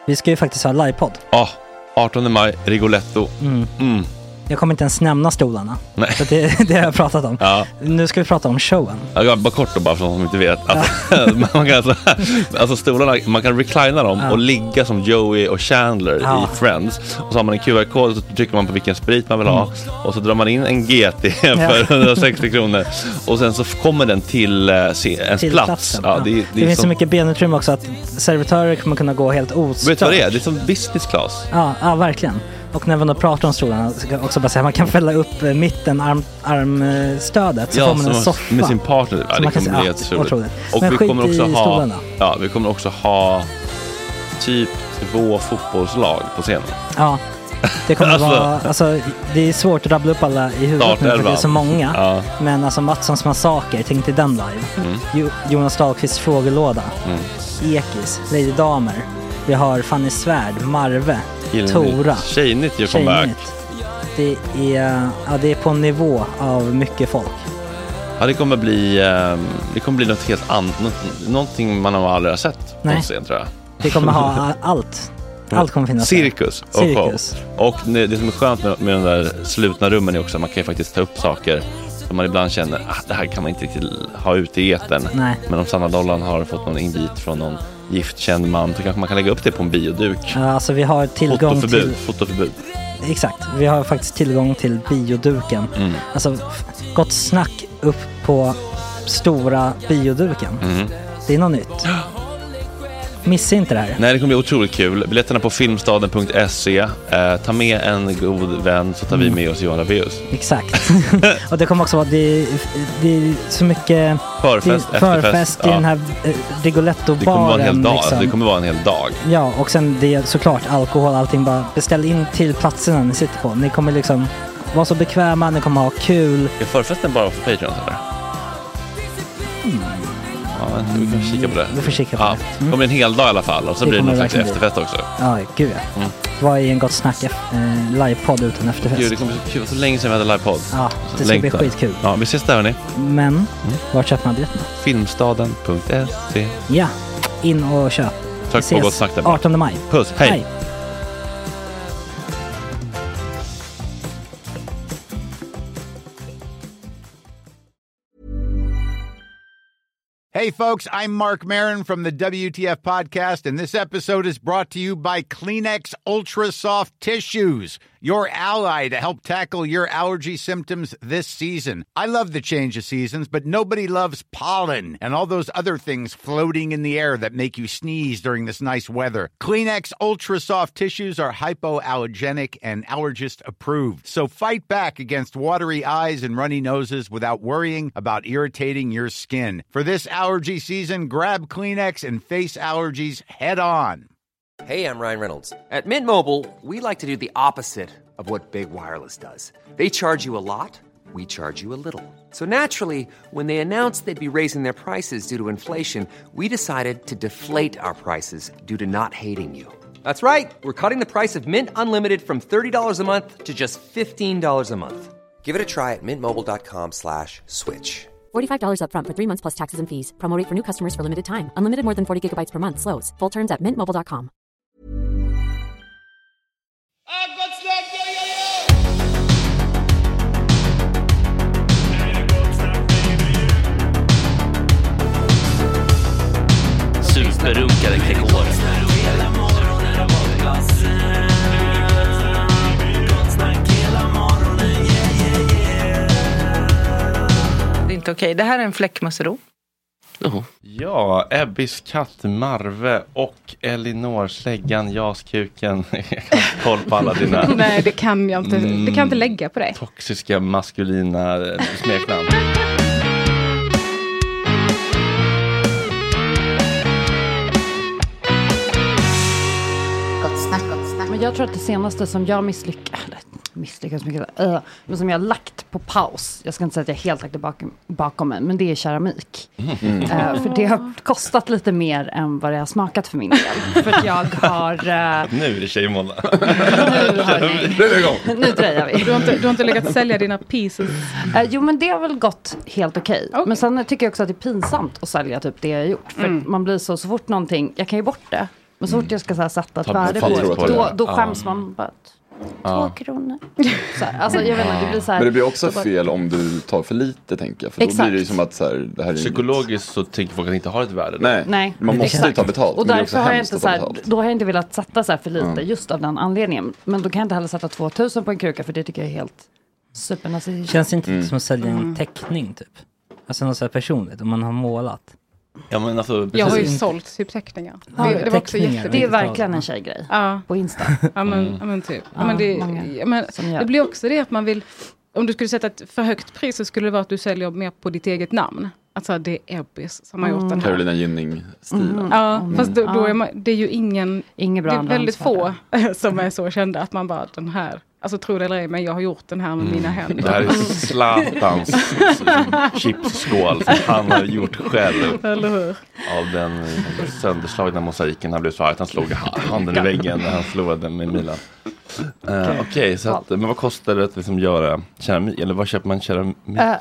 Vi ska ju faktiskt ha livepodd. Ja, 18 maj, Rigoletto. Jag kommer inte ens nämna stolarna. Nej. För det har jag pratat om. Ja. Nu ska vi prata om showen. Ja, bara kort då, bara för de som inte vet. Man kan alltså stolarna, man kan reclina dem och ligga som Joey och Chandler i Friends. Och så har man en QR-kod och så trycker man på vilken sprit man vill ha. Och så drar man in en GT för 160 kronor. Och sen så kommer den till ens plats. Ja, det finns så mycket benutrymme också att servitörer kommer kunna gå helt ostört. Vet du vad det är? Det är som business class. Ja, verkligen. Och när man då pratar om stolarna så kan jag också bara säga att man kan fälla upp mitten armstödet så får man en soffa med sin partner. Ja, det kommer bli helt otroligt. Och men vi kommer också stolarna. vi kommer också ha typ 2 fotbollslag på scenen. Ja. Det kommer vara, alltså det är svårt att rabbla upp alla i huvudet nu för det är så många. Ja. Men alltså Mattssons massaker, tänk till den live. Jonas Dahlqvists frågelåda. Ekis, Lady Damer. Vi har Fanny Svärd, Marve, Tora. Tjejnytt gör comeback. Det är på en nivå av mycket folk. Ja, det kommer bli något helt annat. Någonting man har aldrig sett på scen, tror jag. Det kommer ha allt. Allt kommer finnas. Cirkus. Och det som är skönt med de där slutna rummen är också att man kan ju faktiskt ta upp saker som man ibland känner det här kan man inte riktigt ha ute i etern. Nej. Men om Sanna Dollan har fått någon invit från någon giftkänd man så kanske man kan lägga upp det på en bioduk. Ja, alltså vi har tillgång till fotoförbud. Exakt, vi har faktiskt tillgång till bioduken. Alltså gott snack upp på stora bioduken. Det är något nytt. Missa inte det här. Nej, det kommer bli otroligt kul. Biljetterna på filmstaden.se. Ta med en god vän så tar vi med oss Johan Rabaeus. Exakt. Och det kommer också vara det är så mycket förfest i den här Rigoletto-baren. Det kommer vara en hel dag. Liksom. Det kommer vara en hel dag. Ja, och sen det är såklart alkohol, allting. Bara beställ in till platserna ni sitter på. Ni kommer liksom vara så bekväma, ni kommer ha kul. Är förfesten bara för Patreon eller? Ja, vi kan kika på det. Vi får kika på det. Det kommer en hel dag i alla fall. Och så blir det någon slags efterfest också. Ja, gud ja. Vad är en gott snack livepodd utan efterfest? Gud, det kommer bli kul. Så länge sedan vi hade livepodd. Ja, det ska bli skitkul. Ja, vi ses där hörni. Men, vart köper man biljetterna? Filmstaden.se. Ja, in och köp. Tack på gott snack där. 18 maj. Puss, hej. Hey, folks, I'm Mark Maron from the WTF Podcast, and this episode is brought to you by Kleenex Ultra Soft Tissues, your ally to help tackle your allergy symptoms this season. I love the change of seasons, but nobody loves pollen and all those other things floating in the air that make you sneeze during this nice weather. Kleenex Ultra Soft Tissues are hypoallergenic and allergist approved, so fight back against watery eyes and runny noses without worrying about irritating your skin. For this allergy season, grab Kleenex and face allergies head on. Hey, I'm Ryan Reynolds. At Mint Mobile, we like to do the opposite of what Big Wireless does. They charge you a lot, we charge you a little. So naturally, when they announced they'd be raising their prices due to inflation, we decided to deflate our prices due to not hating you. That's right. We're cutting the price of Mint Unlimited from $30 a month to just $15 a month. Give it a try at mintmobile.com/switch. $45 up front for 3 months plus taxes and fees. Promo rate for new customers for limited time. Unlimited more than 40 gigabytes per month. Slows full terms at mintmobile.com. Superrunkare Gregor. Det är inte okej. Det här är en fläckmussero. Ja, Ebbis katt Marve och Elinor Släggan, Jaskuken. Jag kan inte koll på alla dina Nej, det kan jag inte. Det kan jag inte lägga på dig. Toxiska maskulina smeknamn. Men jag tror att det senaste som jag misslyckas mycket, men som jag har lagt på paus, jag ska inte säga att jag helt lagt det bakom mig, men det är keramik. För det har kostat lite mer än vad det har smakat för min del. För att jag har... Nu är det tjejmåndag. Nu dröjer vi. Du har inte lyckats sälja dina pieces? Jo, men det har väl gått helt okej. Men sen tycker jag också att det är pinsamt att sälja typ det jag har gjort. För man blir så fort någonting, jag kan ju bort det. Men så fort jag ska så här, sätta ett värde på det, då skäms man bara 2 kronor. Så här, alltså, jag vet inte, det blir så här, men det blir också fel om du tar för lite, tänker jag. För då blir det ju som att så här, det här är psykologiskt så tänker folk att inte har ett värde. Nej, man måste ju ta betalt. Och därför har jag inte så här, då har jag inte velat sätta så här för lite just av den anledningen. Men då kan jag inte heller sätta 2000 på en kruka, för det tycker jag är helt supernazistiskt. Känns inte som att sälja en teckning typ? Alltså något så här personligt, om man har målat. Ja, men alltså, jag har ju sålt typ teckningar. Det var också jätteviktigt. Det är verkligen en tjejgrej på Insta. Ja, men typ. Det blir också det att man vill, om du skulle sätta ett för högt pris så skulle det vara att du säljer mer på ditt eget namn. Alltså det är Ebbis som har gjort den här. Carolina Gynning-stilen. Ja, fast då är det är ju ingen bra, det är väldigt få som är så kända att man bara, den här, alltså tror det eller ej, men jag har gjort den här med mina händer. Det här är Zlatans chipsskål som han har gjort själv. Eller hur? Av den sönderslagna mosaiken. Han blev så att han slog handen i väggen när han förlorade med Milan. Okej, så att, men vad kostar det att liksom göra keramik? Eller vad köper man keramik?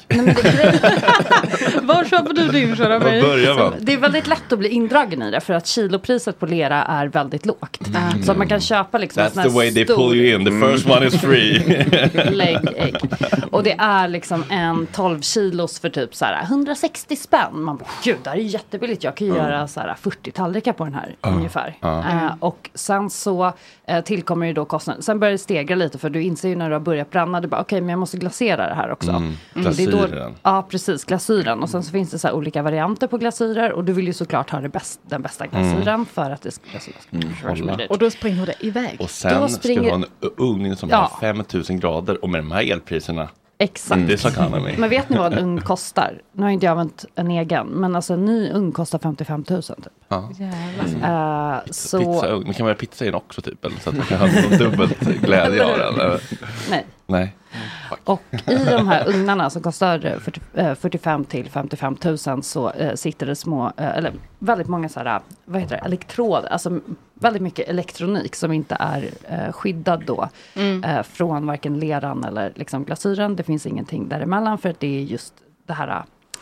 Var köper du din keramik? Det är väldigt lätt att bli indragen i det, för att kilopriset på lera är väldigt lågt. Så att man kan köpa liksom that's the way they pull you in. The first one is free. lägg. Och det är liksom en 12 kilos för typ så här 160 spänn. Man bara, gud, det här är jättebilligt. Jag kan ju göra så här 40 tallrikar på den här ungefär. Och sen så tillkommer ju då kostnaden. Sen börjar det stegra lite, för du inser ju när du har börjat bränna, du bara, okej, men jag måste glasera det här också. Glasyren. Ja, precis, glasyren. Och sen så finns det så här olika varianter på glasyrer, och du vill ju såklart ha den bästa glasyren för att det ska och då springer det iväg. Och sen ska du ha en ugn som har 5000 grader, och med de här elpriserna. Exakt. Det är så kan man. Men vet ni vad en ugn kostar? Nu har inte jag använt en egen, men alltså en ny ugn kostar 55 000 typ. Så... Pizza, man kan göra pizza i den också typ, eller så att man kan ha dubbelt glädje av den. Nej. Och i de här ugnarna som kostar 45 till 55 000 så sitter det små, eller väldigt många så här, vad heter det, elektroder, alltså väldigt mycket elektronik som inte är skyddad då från varken leran eller liksom glasyren. Det finns ingenting däremellan, för att det är just det här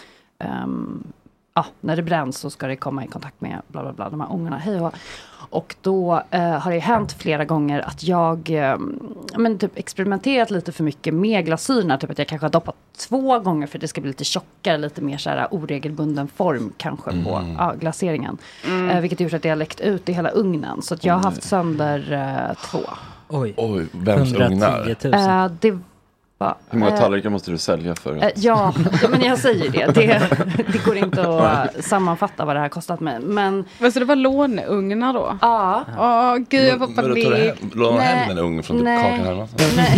när det bränns så ska det komma i kontakt med bla bla bla, de här ångorna. Och då har det hänt flera gånger att jag typ experimenterat lite för mycket med glasyrerna. Typ att jag kanske har doppat 2 gånger för att det ska bli lite tjockare, lite mer så här oregelbunden form kanske på glaseringen. Vilket gjort att det har läckt ut i hela ugnen. Så att jag har haft sönder 2. Oj, vems ugnar? 110 000. Det hur många tallrikar måste du sälja för? Men jag säger det går inte att sammanfatta vad det här kostat mig. Men så det var låneugnar då? Ja. Gud, jag får panik. Låna hem en ugn från Kakan Hermansson?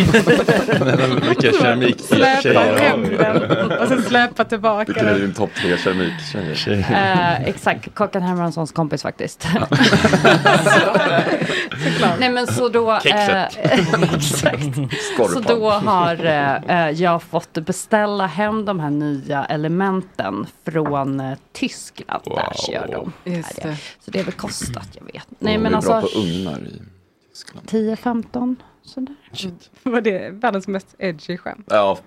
Nej. Vilka keramiktjejer. Släpa hem den och sen släpa tillbaka den. Vilken är din topp 3 keramiktjejer? Exakt, Kakan Hermanssons kompis faktiskt. Nej, men så då... exakt. Så då har jag fått beställa hem de här nya elementen från Tyskland. Wow. Där gör de. Så det är väl kostat, jag vet. Nej, men alltså, bra på ugnar i Tyskland. 10-15 sådär. Var det världens mest edgy skämt? Ja,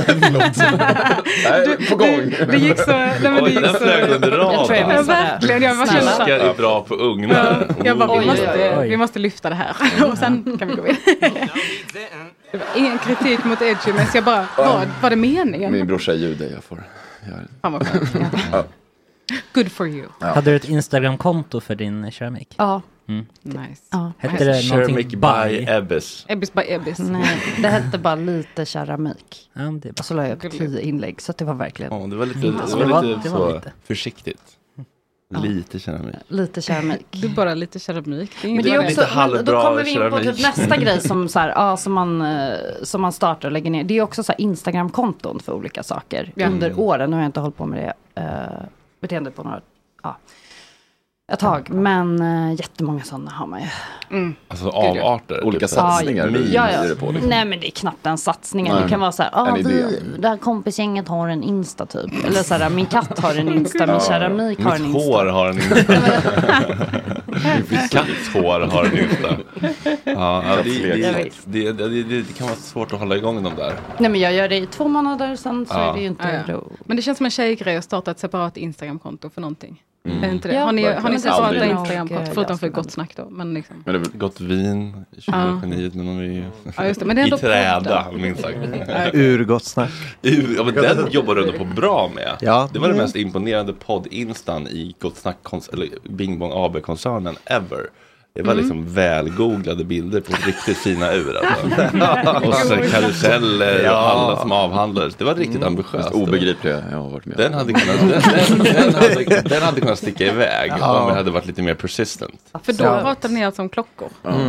nej, på gång. Det gick så... Den flög under raden. Verkligen, jag var Tyskar är bra på ugnar. Jag bara, vi måste lyfta det här. Och sen kan vi gå vidare. Det var ingen kritik mot edgy, men jag bara, var det meningen? Min brorsa är jude, jag får... Fan vad skönt. Good for you. Ja. Hade du ett Instagram-konto för din keramik? Ja. Nice. Ja. Hette det Keramik by Ebbis? Ebbis by Ebbis. Nej, det hette bara lite keramik. Ja, det och så la jag 10 inlägg, så det var verkligen... det var lite försiktigt. Lite keramik. Lite keramik. Det är bara lite keramik. Men det är också, då kommer vi in på typ nästa grej som, så här, som man startar och lägger ner. Det är också så här Instagram-konton för olika saker. Under åren. Nu har jag inte hållit på med det beteendet på några... ett tag, men jättemånga sådana har man ju. Alltså avarter. Olika satsningar. Nej, men det är knappt en satsning. Det kan vara så här, det här kompisgänget har en Insta typ. Eller så här, min katt har en Insta, min keramik har en Insta. Mitt hår har en Insta. Mitt kattshår har en Insta. Det kan vara svårt att hålla igång dem där. Nej, men jag gör det i 2 månader, sen så är det ju inte Men det känns som en tjejgrej att starta ett separat Instagram-konto för någonting. Är inte det? Har ni separata Instagram-konton? Förutom för gott snack då. Men liksom. Gott vin, 20-geniet, men de är ju just det, men det är ändå i träda, minst sagt. Urgott snack. Ja, men den jobbar du ändå på bra med. Ja. Det var den mest imponerande podd-instan i Gott snack, eller Bing Bong AB-koncernen ever. Det var liksom välgooglade bilder på riktigt fina ur. Alltså. Och så karuseller och alla som avhandlades. Det var riktigt ambitiöst. Obegripliga jag har varit med. Den hade kunnat sticka iväg om det hade varit lite mer persistent. För då pratade ni alltså om klockor.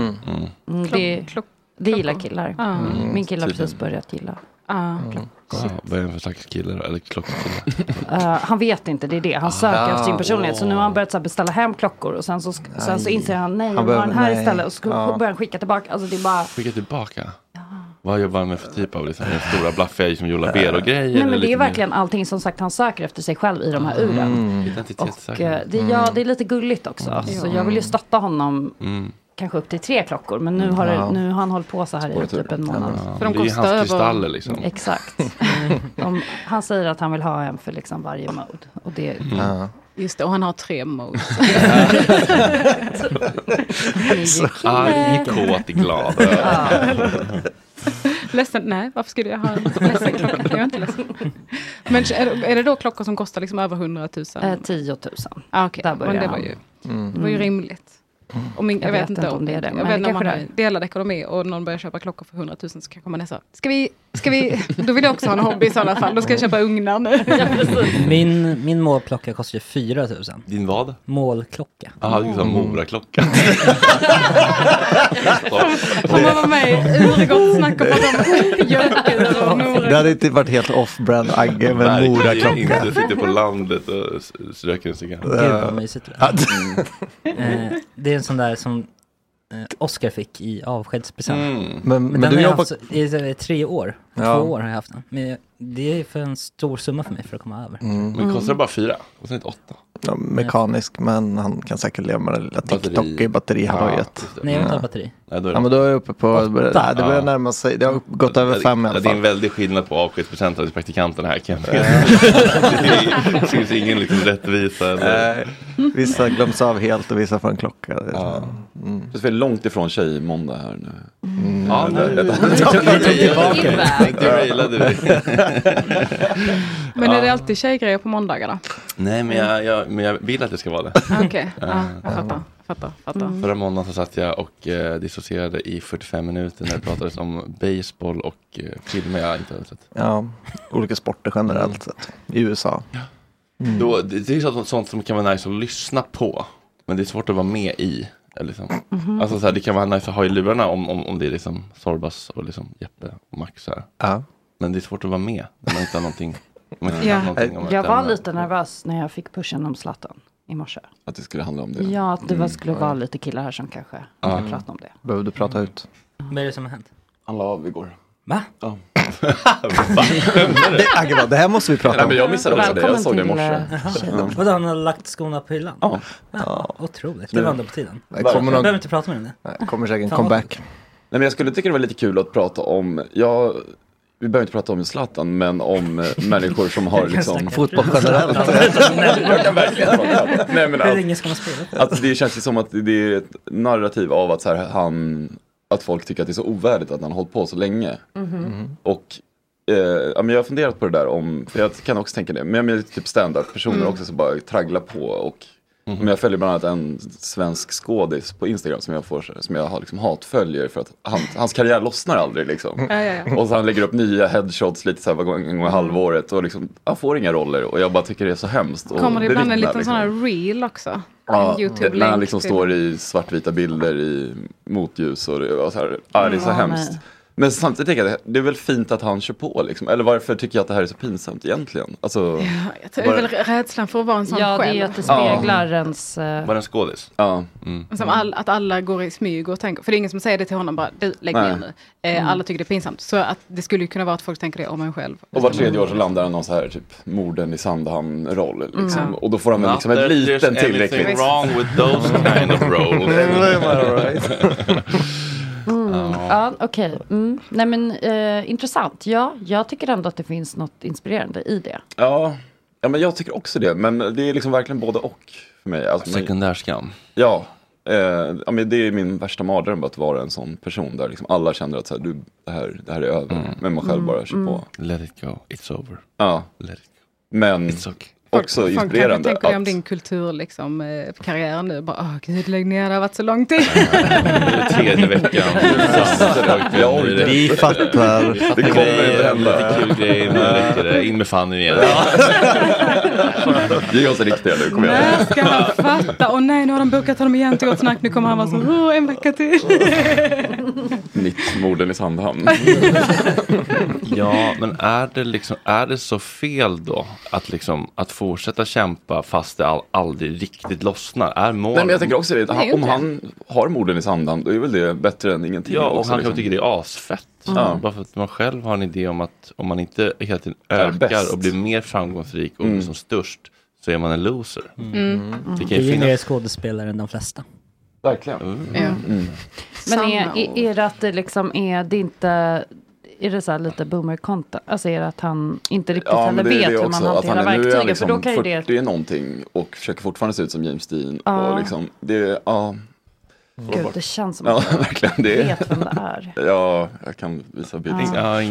Det gillar killar. Min kille har precis börjat gilla. Vad är det för slags kille då? Eller klockkille? Han vet inte, det är det. Han söker efter sin personlighet. Så nu har han börjat så här, beställa hem klockor. Och sen så inser han, nej, jag har den här istället. Och så börjar han skicka tillbaka. Alltså, det är bara... Skicka tillbaka? Vad jobbar han med för typ av liksom, stora blaffiga som Jola Ber och grejer? Nej, men det är verkligen allting som sagt han söker efter sig själv i de här uren. Och det är lite gulligt också. Så jag vill ju stötta honom kanske upp till 3 klockor. Men nu har han hållit på så här i typ en månad. För de kostar över... kristaller liksom. Exakt. Han säger att han vill ha en för liksom varje mode. Och det... Just det, och han har 3 modes. Arg, kåt, glad. Ledsen, nej, varför skulle jag ha en ledsen klocka? Jag är inte ledsen. Men är det då klockor som kostar liksom över 100 000? 10 000. Okej, men det var ju rimligt. Och jag vet inte om det är det. Jag vet när man har delad ekonomi och någon börjar köpa klockor för 100 000 så kanske man är så, ska vi då vill jag också ha en hobby i sådana fall. Då ska jag köpa ugnar nu. Min målklocka kostar 4 000. Din vad? Målklocka. Ja, liksom Mora-klocka. Om man var med i Gott snack och det hade inte varit helt off-brand Agge med en Mora-klocka. Inte sitter på landet och röker en cigarr. Gud vad mysigt det är en sån där som Oscar fick i avskedspresent. Men den har jag haft i 3 år. 2 år har jag haft den. Men det är för en stor summa för mig för att komma över. Men det kostar bara 4 och sen 8. Ja, mekanisk, men han kan säkert leva med det lilla TikTok i batterihallojet. Nej, jag har inte batteri. Ja, men då är jag uppe på... Det börjar närma sig. Det har gått över 5 i alla fall. Det är en väldig skillnad på avskedspresenter till praktikanterna här. Det finns ingen liksom rättvisa. Vissa glöms av helt och vissa får en klocka. Det är väldigt långt ifrån tjej-måndag här nu. Ja, men är det alltid tjejgrejer på måndagarna? Nej, men jag vill att det ska vara det. Okej, jag fattar. Förra måndagen så satt jag och dissocierade i 45 minuter när det pratades om baseball och filmer jag inte hade sett. Ja, olika sporter generellt sett i USA. Då, det är sånt som kan vara nice att lyssna på, men det är svårt att vara med i. Liksom. Alltså så här, det kan vara nice att ha i lurarna om det är liksom Sorbas och liksom Jeppe och Max här. Men det är svårt att vara med när man inte har någonting. Jag var lite nervös när jag fick pushen om Zlatan i morse. Att det skulle handla om det? Ja, att det skulle vara lite killar här som kanske skulle prata om det. Behöver du prata ut? Vad är det som har hänt? Han la av igår. Va? Ja. Det här måste vi prata om. Men jag missade också det. Jag såg det i morse. Vadå, han har lagt skorna på hyllan? Ja. Otroligt. Det var ändå på tiden. Jag behöver inte prata med det. Det kommer säkert en comeback. Nej, men jag skulle tycka det var lite kul att prata om... Vi behöver inte prata om Zlatan, men om människor som har liksom... Fotboll generellt. Jag kan verkligen prata. Nej, men att det känns ju som att det är ett narrativ av att så här, att folk tycker att det är så ovärdigt att han har hållit på så länge. Och men jag har funderat på det där för jag kan också tänka det, men jag är typ stand-up-personer också som bara tragglar på och men jag följer bland annat en svensk skådis på Instagram som jag har liksom hatföljer för att hans karriär lossnar aldrig liksom. Och så han lägger upp nya headshots lite så här en gång i halvåret och liksom han får inga roller och jag bara tycker det är så hemskt. Kommer det ibland en liten sån här reel också? Ja, när han liksom står i svartvita bilder i motljus och så här, det är så hemskt. Men samtidigt tänker jag, det är väl fint att han kör på liksom. Eller varför tycker jag att det här är så pinsamt egentligen? Alltså, jag tror det är väl rädslan för att vara en sån själv. Ja, det är att det speglar ens... Var en skådis? Ja. Som att alla går i smyg och tänker... För det är ingen som säger det till honom bara, du, lägg ner nu. Alla tycker det är pinsamt. Så att det skulle ju kunna vara att folk tänker det om en själv. Och var 3:e år så landar han någon så här typ morden i Sandhamn-roll liksom. Och då får han liksom en liten tillräckligt... Nothing wrong with those kind of roles. Ja, okej. Nej men intressant. Ja, jag tycker ändå att det finns något inspirerande i det. Ja, Ja, men jag tycker också det. Men det är liksom verkligen både och för mig. Alltså, sekundärskam. Ja. Men det är min värsta mardröm att vara en sån person där liksom alla känner att så här, det här är över. Men man själv bara kör på. Let it go, it's over. Ja. Let it go. Men också inspirerande. Tänker du om din kultur, liksom, karriär nu? Bara, gud, lägg ner, det har varit så lång tid. Tredje veckan. Vi fattar. Det kommer inte hända. Lite kul grej, nu räcker det. In med Fanny igen. Det är också riktiga nu, kommer jag. Nej, ska han fatta? Nej, nu har de bokat honom igen till Gott Snack. Nu kommer han vara så, en vecka till. Mitt morden i Sandhamn. Ja, men är det så fel då att fortsätta kämpa fast det aldrig riktigt lossnar? Är målet? Nej, men jag tänker också det. Om han har morden i Sandhamn, då är väl det bättre än ingenting. Ja, och också, han liksom. tycker det är asfett. Bara för att man själv har en idé om att om man inte hela tiden ökar och blir mer framgångsrik och blir som störst, så är man en loser. Det är ju mer skådespelare än de flesta. Verkligen. Men är det att det liksom är inte... Är det så här lite boomer-content? Alltså är det att han inte riktigt heller vet hur man hanterar verktygen? Liksom för då kan ju 40 är någonting och försöker fortfarande se ut som James Dean. Och liksom, det Gud, det känns som att verkligen det vet vem det är. Ja, jag kan visa bilder.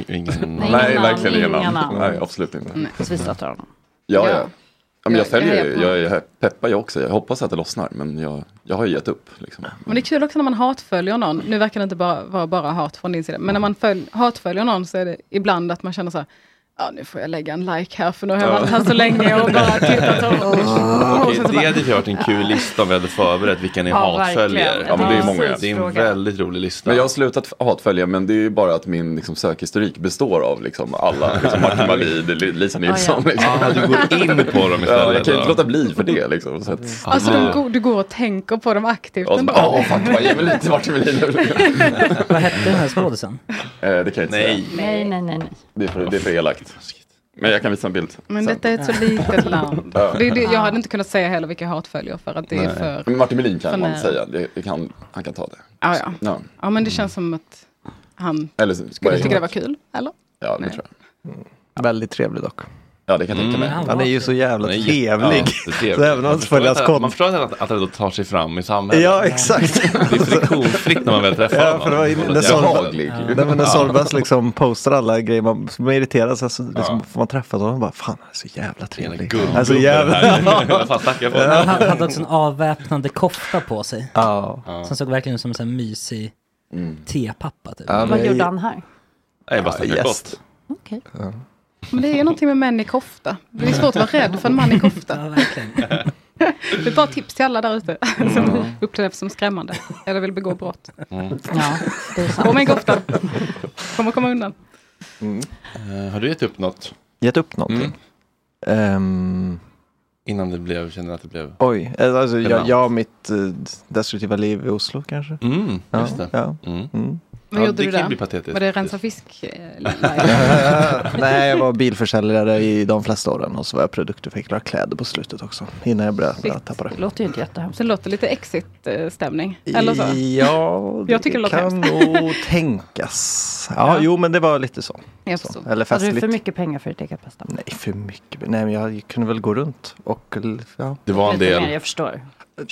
Nej, verkligen ingen namn. Nej, absolut inte. Så vi stöttar honom. Ja. Men jag följer jag peppar ju också. Jag hoppas att det lossnar, men jag har ju gett upp. Liksom. Men det är kul också när man hatföljer någon. Nu verkar det inte vara bara hat från din sida. Men när man hatföljer någon så är det ibland att man känner så här, ja, nu får jag lägga en like här för nu har jag varit här så länge och bara tittat Okej, det hade varit en kul lista om vi hade förberett vilka ni hatföljer. Ja, men det är många. Det är en väldigt rolig lista. Men jag har slutat hatfölja, men det är ju bara att min liksom, sökhistorik består av liksom, alla. Liksom, Martin Wallin, Lisa Nilsson. Liksom. Du går in på dem istället. Ja, jag kan inte låta bli för det. Liksom, så att, alltså du går och tänker på dem aktivt. Fuck, vad ge mig lite Martin Wallin. Vad hette den här skådisen? Det kan jag inte säga. Nej. Det är för elakt. Men jag kan visa en bild. Men detta är ett så litet land. Jag hade inte kunnat säga heller vilka hatföljer för att det är för... Men Martin Melin kan man säga. Han kan ta det. Ja, men det känns som att han skulle tycka det var kul, eller? Ja, det tror jag. Väldigt trevlig dock. Ja, det kan jag tänka mig. Han är ju så jävla trevlig. Så även om man förstår att det då tar sig fram i samhället. Ja, exakt. Det är friktionsfritt när man väl träffar honom. För det var när Sorbas liksom postar alla grejer, man irriterar sig, så liksom får man träffa dem och bara, fan, han är så jävla trevlig. Alltså jävla... Han hade också en avväpnande kofta på sig. Som såg verkligen ut som en mysig tepappa. Typ. Vad gjorde han här? Jag bara snackar gott. Okej. Men det är ju någonting med män i kofta. Det är svårt att vara rädd för en man i kofta. Ja, verkligen. Det är bara tips till alla där ute som upplever som skrämmande eller vill begå brott. Ja, det är sant. På min kofta. Kommer komma undan. Har du gett upp något? Gett upp någonting? Innan det kände att det blev... Oj, alltså jag mitt destruktiva liv i Oslo kanske. Just det. Vad gjorde du där? Var det rensa fisk? Nej, jag var bilförsäljare i de flesta åren och så var jag produktutvecklare kläder på slutet också. Innan jag började tappa det. Det låter ju inte jättehemskt. Det låter lite exit-stämning. Eller så? Ja, jag tycker det kan nog tänkas. Ja, jo, men det var lite så. Så. Eller festligt. Hade du för mycket pengar för ditt eget bästa? Nej, för mycket. Nej, men jag kunde väl gå runt och det var en del. Jag förstår.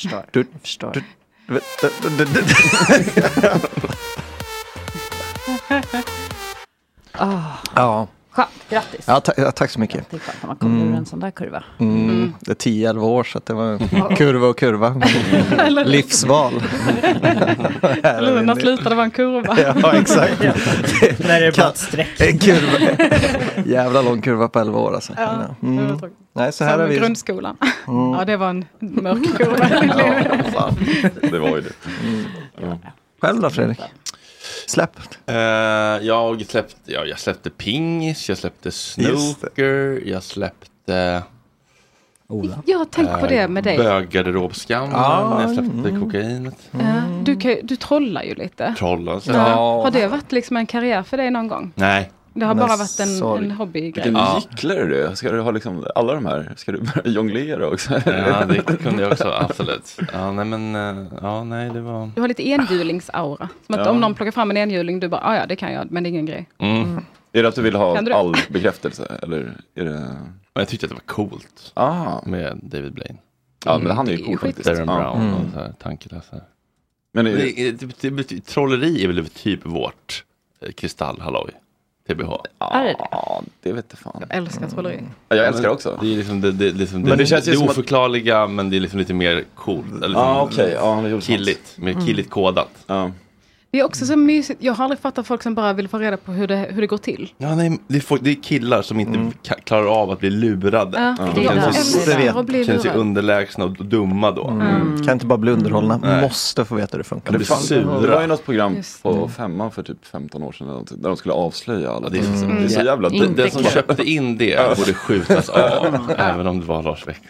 Ja. Skönt, grattis. Ja, tack så mycket. Det är skönt när man kommer ur en sån där kurva. Det är 10-11 år så att det var kurva. Livsval. Eller när slutade vara en kurva. Ja, exakt. När det är bara ett streck. En kurva. Jävla lång kurva på 11 år alltså. Nej, så här är vi. Grundskolan. Ja, det var en mörk kurva. Det var ju det. Själv då, Fredrik? Släppt? Jag släppte Pingis, jag släppte Snooker, jag släppte Ola. Jag har tänkt på det med dig. Böggarderobskammen, jag släppte kokainet. Du trollar ju lite. Trollar. Har det varit liksom en karriär för dig någon gång? Nej. Det har bara varit en hobbygrej. Vilken gycklare du är. Ska du ha liksom alla de här? Ska du börja jonglera också? Ja, det kunde jag också, absolut. Ja, nej, det var... Du har lite enhjulingsaura. Som att om någon plockar fram en enhjuling, du bara, ja, det kan jag, men det är ingen grej. Är det att du vill ha all bekräftelse? Eller är det... Jag tyckte att det var coolt med David Blaine. Ja, men han är ju cool faktiskt. Darren Brown och så här, tankeläsare. Men trolleri är väl typ vårt kristallhalloj. TBH. Ja, det vet jag fan. Jag älskar trolleri. Ja, jag älskar också. Det är liksom det känns det oförklarliga, men det är liksom lite mer coolt. Killigt. Mer killigt kodat. Ja. Det är också så mysigt. Jag har aldrig fattat folk som bara vill få reda på hur det går till. Ja, nej, det är killar som inte klarar av att bli lurade. De känner sig underlägsna och dumma då. Kan inte bara bli underhållna. Måste få veta hur det funkar. Det var ju något program på 5 för typ 15 år sedan där de skulle avslöja alla. Det är så jävla... Den som köpte in det borde skjutas av. Även om det var Lars Bäck.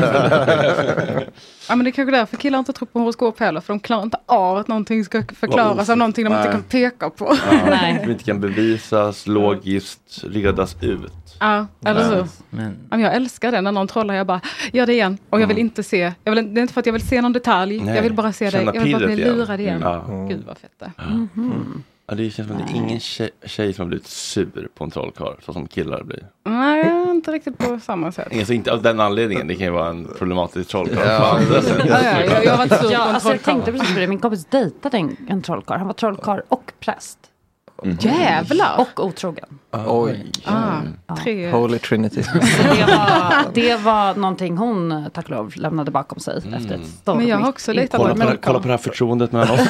Ja, men det är kanske därför killar inte tror på horoskop heller. För de klarar inte av att någonting ska förklaras av någonting de inte kan peka på. Som inte kan bevisas, logiskt ledas ut. Ja, eller så. Men jag älskar det när någon trollar. Jag bara, gör det igen. Och jag vill inte se. Det är inte för att jag vill se någon detalj. Nej. Jag vill bara se dig. Jag vill bara bli lurad igen. Gud vad fett det. Ja, det känns som att det är ingen tjej som har blivit sur på en trollkarl så som killar blir. Nej, inte riktigt på samma sätt. Alltså inte av den anledningen. Det kan ju vara en problematisk trollkarl. Jag var inte sur på en trollkarl. Jag tänkte precis på det. Min kompis dejtade en trollkarl. Han var trollkarl och präst. Jävlar! Och otrogen. Oj. Holy Trinity. Det var någonting hon, tack lov, lämnade bakom sig efter ett storm. Men jag har också dejtat kolla på det här förtroendet mellan oss.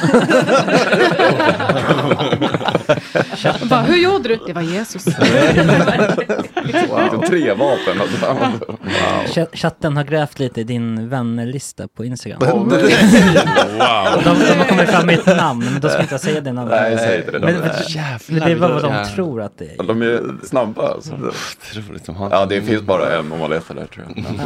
Bara, hur gjorde du? Det var Jesus. 3 vapen. Chatten har grävt lite i din vännerlista på Instagram. Wow. De har kommit fram med ett namn, men då ska inte säga det namnet. Nej, säg inte det. Det är vad de tror att det är. De är snabba alltså. Ja, det finns bara en om man letar där, tror jag.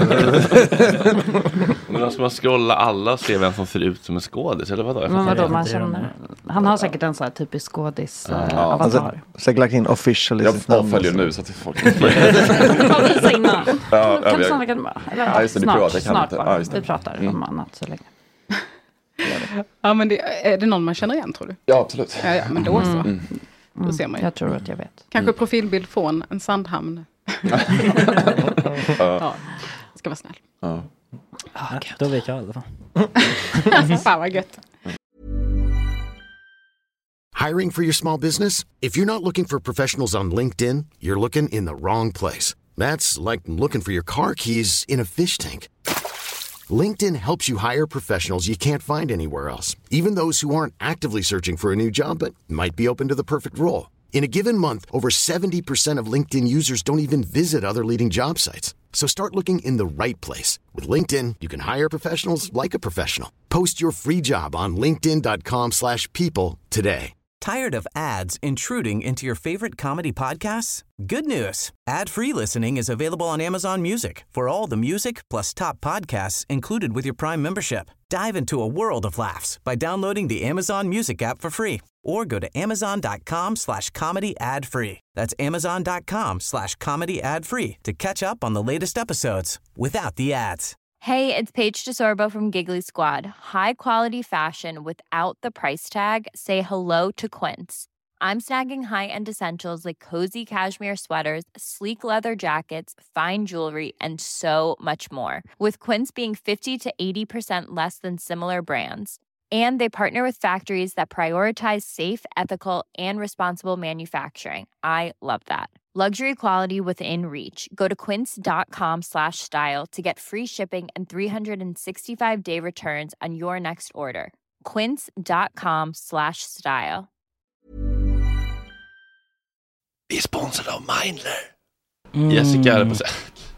Men då ska man scrolla alla och se vem som ser ut som en skådis, eller vadå? Men vadå, man känner... Han har säkert en sån här typisk skådis-avatar. Alltså, säkert lagt in official i sitt namn. Jag följer nu så att folk... Visa innan. Kan snart bara. Vi pratar om annat så länge. Ja, men är det någon man känner igen, tror du? Ja, absolut. Ja, men då så. Då ser man ju. Jag tror att jag vet. Kanske profilbild från en Sandhamn. Ska vara snäll. Då vet jag i alla fall. Fan vad gött. Hiring for your small business? If you're not looking for professionals on LinkedIn, you're looking in the wrong place. That's like looking for your car keys in a fish tank. LinkedIn helps you hire professionals you can't find anywhere else, even those who aren't actively searching for a new job but might be open to the perfect role. In a given month, over 70% of LinkedIn users don't even visit other leading job sites. So start looking in the right place. With LinkedIn, you can hire professionals like a professional. Post your free job on linkedin.com/people today. Tired of ads intruding into your favorite comedy podcasts? Good news. Ad-free listening is available on Amazon Music for all the music plus top podcasts included with your Prime membership. Dive into a world of laughs by downloading the Amazon Music app for free or go to amazon.com/comedy ad-free. That's amazon.com/comedy ad-free to catch up on the latest episodes without the ads. Hey, it's Paige DeSorbo from Giggly Squad. High quality fashion without the price tag. Say hello to Quince. I'm snagging high-end essentials like cozy cashmere sweaters, sleek leather jackets, fine jewelry, and so much more. With Quince being 50 to 80% less than similar brands. And they partner with factories that prioritize safe, ethical, and responsible manufacturing. I love that. Luxury quality within reach. Go to quince.com/style to get free shipping and 365-day returns on your next order. Quince.com/style. Vi är sponsrade av Mindler. Jessica är på sig.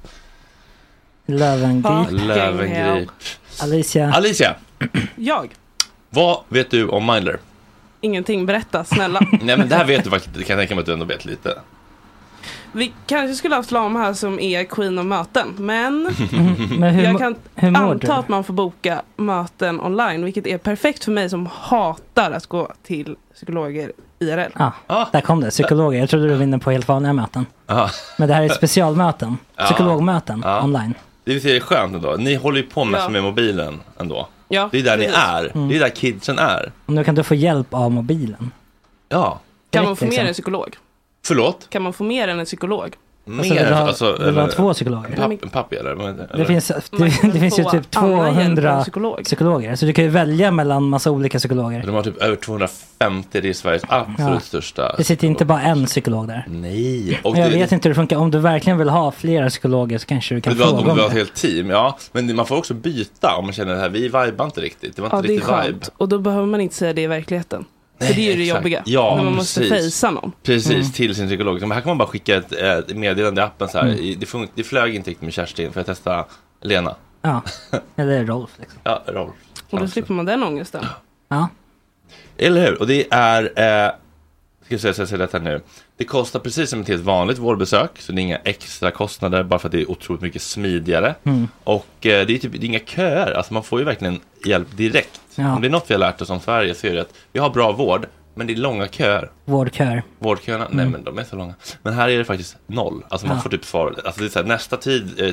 Lövengrip. Alicia. Jag. Vad vet du om Mindler? Ingenting, berätta, snälla. Nej, men det här vet du faktiskt. Det kan jag tänka mig att du ändå vet lite. Vi kanske skulle ha haft Lam här som är queen av möten. Men, men jag kan anta att man får boka möten online. Vilket är perfekt för mig som hatar att gå till psykologer IRL. Där kom det, psykologer. Jag trodde du vinner på helt vanliga möten. Men det här är specialmöten. Psykologmöten online. Det är skönt ändå. Ni håller ju på med mobilen ändå. Ja, det är där ni är. Det är där kidsen är. Och nu kan du få hjälp av mobilen. Ja. Kan man få med en psykolog? Förlåt? Kan man få mer än en psykolog? Vill du ha 2 psykologer? Pappi eller? Det finns ju typ 200 psykologer. Så du kan ju välja mellan massa olika psykologer. De har typ över 250, det är Sveriges absolut största. Det sitter inte bara en psykolog där. Nej. Och jag vet inte hur det funkar. Om du verkligen vill ha flera psykologer så kanske du kan fråga om det. Om du har ett helt team, ja. Men man får också byta om man känner det här. Vi vibar inte riktigt. Det var inte riktigt vibe. Och då behöver man inte säga det i verkligheten. Nej, för det är ju det jobbiga. Ja, när man måste fejsa någon. Precis, till sin psykolog. Så här kan man bara skicka ett meddelande i appen så här. Det flög inte riktigt med Kerstin för att testa Lena. Ja, eller Rolf liksom. Ja, Rolf. Och då slipper man den ångesten. Ja. Eller hur? Och det är ska jag säga detta nu. Det kostar precis som ett helt vanligt vårdbesök. Så det är inga extra kostnader bara för att det är otroligt mycket smidigare. Och det är inga köer. Alltså man får ju verkligen hjälp direkt. Ja. Om det är något vi har lärt oss om Sverige så är det att vi har bra vård. Men det är långa köer. Vårdköerna, nej men de är så långa. Men här är det faktiskt 0. Alltså man får typ svar. Alltså det är så här, nästa tid,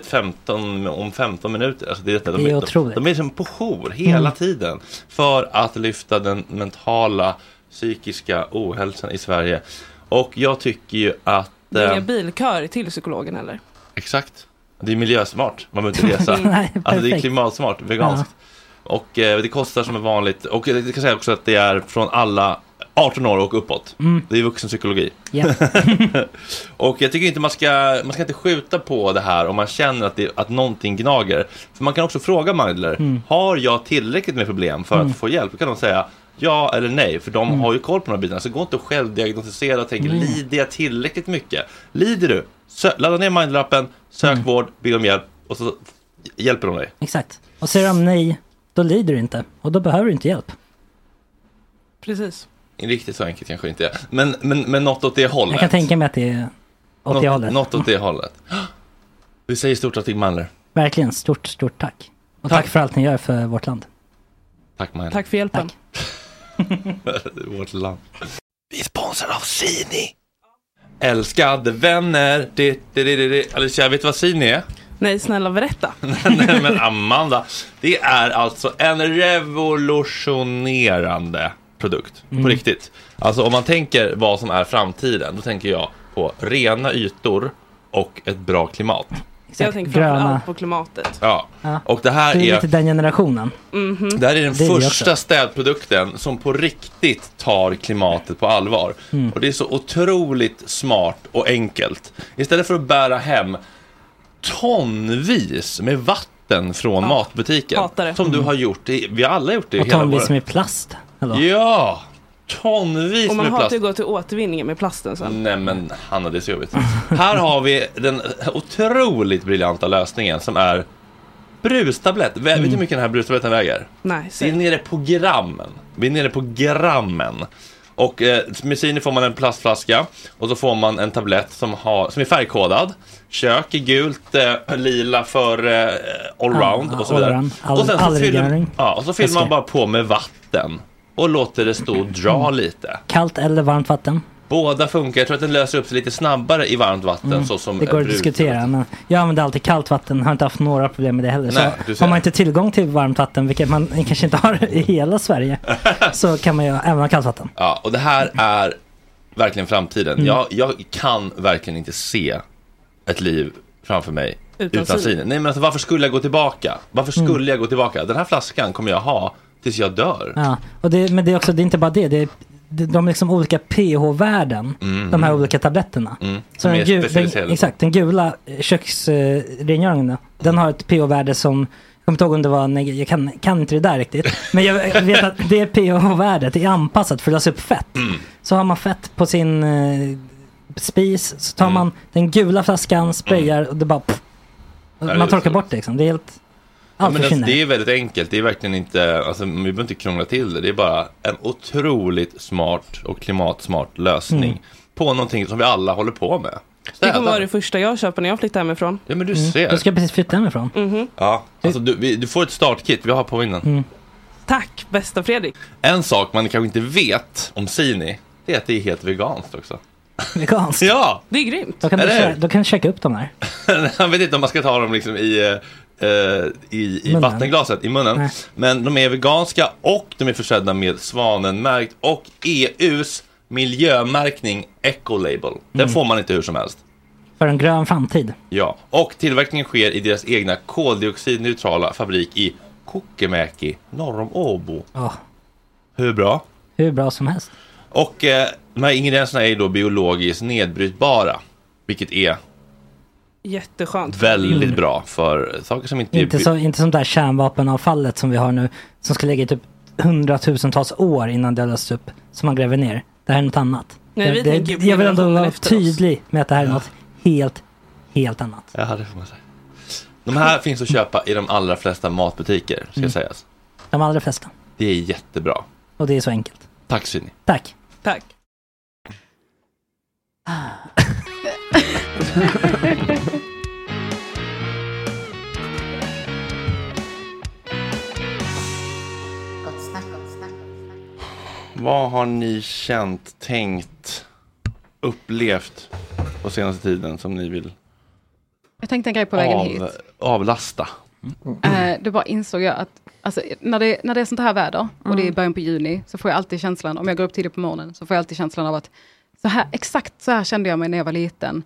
15 minuter. Alltså det är otroligt. De är som på jour hela tiden. För att lyfta den mentala, psykiska ohälsan i Sverige. Och jag tycker ju att... Det är inga bilkör till psykologen eller? Exakt. Det är miljösmart. Man behöver inte resa. Nej, alltså det är klimatsmart, veganskt. Ja. Och det kostar som är vanligt. Och jag kan säga också att det är från alla 18 år och uppåt. Det är vuxenpsykologi. Yeah. Och jag tycker inte man ska inte skjuta på det här om man känner att någonting gnager. För man kan också fråga Mindler, har jag tillräckligt med problem för att få hjälp? Då kan de säga ja eller nej, för de har ju koll på de här bitarna. Så gå inte och självdiagnostisera och tänka, lider jag tillräckligt mycket? Lider du? Ladda ner Mindler-appen, sök vård, be om hjälp och så hjälper de dig. Exakt. Och säger de nej, då lider du inte. Och då behöver du inte hjälp. Precis. Riktigt så enkelt kanske inte är. Men något åt det hållet. Jag kan tänka mig att det är åt det hållet. Något åt det hållet. Vi säger stort tack till Mindler. Verkligen, stort tack. Och tack för allt ni gör för vårt land. Tack Mindler. Tack för hjälpen. Vårt land. Vi är sponsrade av Sini. Älskade vänner. Alicia, vet du vad Sini är? Nej, snälla berätta. Nej, men Amanda, det är alltså en revolutionerande produkt. På riktigt. Alltså om man tänker vad som är framtiden, då tänker jag på rena ytor och ett bra klimat. Jag tänker framförallt på klimatet. Ja. Och det här är lite den generationen. Det här är den första städprodukten som på riktigt tar klimatet på allvar. Och det är så otroligt smart och enkelt. Istället för att bära hem tonvis med vatten från matbutiken. Som du har gjort. Vi har alla gjort det. Och tonvis med plast. Eller? Ja, tonvis med plast. Och man har att gå till återvinningen med plasten sen. Nej men Hanna, det är så jobbigt. Här har vi den otroligt briljanta lösningen som är brustablett. Vet du hur mycket den här brustabletten väger? Nej. Vi är nere på grammen. Och med Sini får man en plastflaska och så får man en tablett som är färgkodad. Kök är gult, lila för allround och så vidare. Och sen så fyller man bara på med vatten och låter det stå och dra lite. Kallt eller varmt vatten? Båda funkar. Jag tror att den löser upp sig lite snabbare i varmt vatten. Så som det går att diskutera. Men jag använder alltid kallt vatten. Har inte haft några problem med det heller. Nej, så har man inte tillgång till varmt vatten, vilket man kanske inte har i hela Sverige, så kan man ju även ha kallt vatten. Ja, och det här är verkligen framtiden. Jag kan verkligen inte se ett liv framför mig utan Sini. Nej, men alltså, varför skulle jag gå tillbaka? Den här flaskan kommer jag ha tills jag dör. Ja, och men det är också, det är inte bara det. De är liksom olika pH-värden, de här olika tabletterna. Så den gula köksrengöringen, den har ett pH-värde som, jag kommer inte ihåg om det var, jag kan inte det där riktigt, men jag vet att det pH-värdet är anpassat för att lösa upp fett. Så har man fett på sin spis, så tar man den gula flaskan, sprayar och det bara man torkar bort det liksom. Det är helt det är väldigt enkelt. Det är verkligen inte, alltså, vi behöver inte krångla till det. Det är bara en otroligt smart och klimatsmart lösning på någonting som vi alla håller på med. Det kommer vara det första jag köper när jag flyttar hemifrån. Ja, men du ser. Du ska precis flytta hemifrån. Ja, alltså du får ett startkit. Vi har på innan. Tack, bästa Fredrik. En sak man kanske inte vet om Sini, det är att det är helt veganskt också. Veganskt? Ja! Det är grymt. Då kan du checka upp dem där. Jag vet inte om man ska ta dem liksom i vattenglaset, i munnen. Nej. Men de är veganska och de är försedda med svanenmärkt och EUs miljömärkning Ecolabel. Den får man inte hur som helst. För en grön framtid. Ja, och tillverkningen sker i deras egna koldioxidneutrala fabrik i Kokemäki, norr om Åbo. Hur bra? Hur bra som helst. Och de här ingredienserna är ju då biologiskt nedbrytbara, vilket är jätteskönt. Väldigt bra för saker som inte inte som där kärnvapenavfallet som vi har nu, som ska ligga i typ 100,000-tals år innan det lösts upp, som man gräver ner. Det här är något annat. Nej, jag vill ändå vara tydlig med att det här är något helt annat. Ja, det får man säga. De här finns att köpa i de allra flesta matbutiker, ska sägas. De allra flesta. Det är jättebra. Och det är så enkelt. Tack, Sydney. Tack. Vad har ni känt, tänkt, upplevt på senaste tiden som ni vill Jag tänkte en grej på vägen hit. Avlasta? Det bara insåg jag att alltså, när det är sånt här väder och det är början på juni, så får jag alltid känslan, om jag går upp tidigt på morgonen, så får jag alltid känslan av att exakt så här kände jag mig när jag var liten.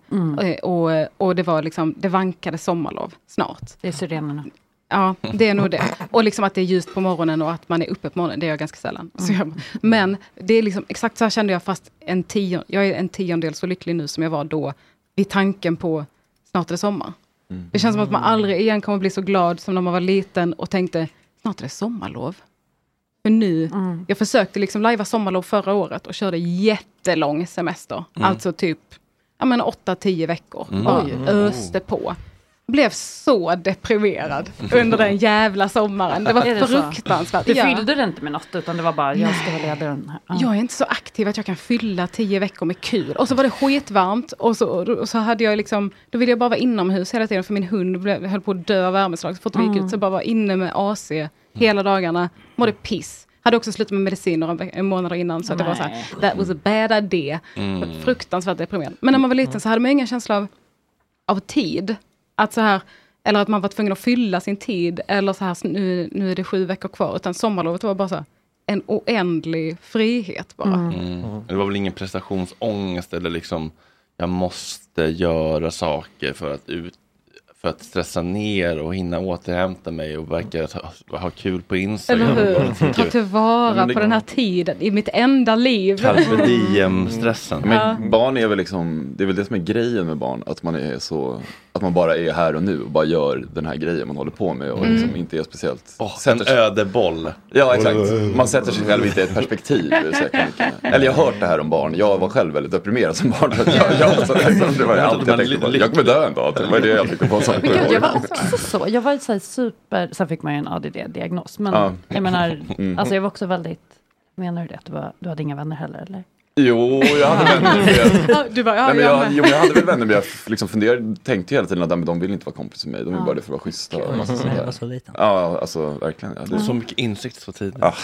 Och det var liksom, det vankade sommarlov snart. Det är syrenerna. Ja, det är nog det. Och liksom att det är ljust på morgonen och att man är uppe på morgonen, det är jag ganska sällan. Men det är liksom, exakt så här kände jag, fast jag är en tiondel så lycklig nu som jag var då, vid tanken på snart är det sommar. Det känns som att man aldrig igen kommer bli så glad som när man var liten och tänkte, snart är det sommarlov. För nu, jag försökte liksom lajva sommarlov förra året och körde jättelång semester. Alltså typ 8-10 veckor. Bara öste på. Blev så deprimerad under den jävla sommaren. Det var fruktansvärt. Du fyllde det inte med något, utan det var bara, jag ska vara ledare den här. Jag är inte så aktiv att jag kan fylla 10 veckor med kul. Och så var det skitvarmt. Och så hade jag liksom, då ville jag bara vara inomhus hela tiden, för min hund höll på att dö av värmeslag. Så fort vi gick ut så bara var inne med AC hela dagarna. Mådde piss. Hade också slutat med medicin några månader innan, så att det var så här, that was a bad idea. Fruktansvärt deprimerad. Men när man var liten så hade man ingen känsla av tid. Att så här, eller att man var tvungen att fylla sin tid, eller så här, nu är det 7 veckor kvar, utan sommarlovet var bara så här, en oändlig frihet bara. Det var väl ingen prestationsångest eller liksom, jag måste göra saker för att stressa ner och hinna återhämta mig och verka ha kul på Instagram. Eller hur? Ta tillvara på den här tiden i mitt enda liv. Carpe diem-stressen. Men barn är väl liksom, det är väl det som är grejen med barn, att man är så, att man bara är här och nu och bara gör den här grejen man håller på med och liksom inte är speciellt. En ödeboll. Ja, exakt. Man sätter sig själv inte i ett perspektiv. Eller jag har hört det här om barn. Jag var själv väldigt deprimerad som barn. Det var alltid jag tänkte på. Jag kommer dö en dag. Det var det jag tänkte på. Jag var också så. Jag var så här super. Sen fick man ju en ADD-diagnos. Men jag menar, alltså jag var också väldigt. Menar du det? Att du hade inga vänner heller, eller? Jo, jag hade vänner. Du bara, jag hade väl vänner, men jag liksom tänkte hela tiden att de vill inte vara kompis med mig. De vill bara det för att vara schyssta. Jag var så liten. Ja, alltså verkligen. Ja, det är så mycket insikt så tidigt. Ja.